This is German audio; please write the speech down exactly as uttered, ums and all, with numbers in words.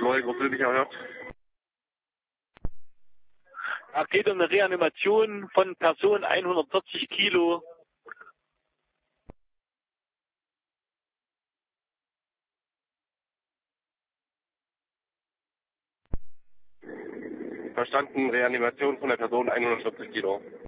Florian Großwilliger hört. Es geht um eine Reanimation von Person hundertvierzig Kilo. Verstanden, Reanimation von der Person hundertvierzig Kilo.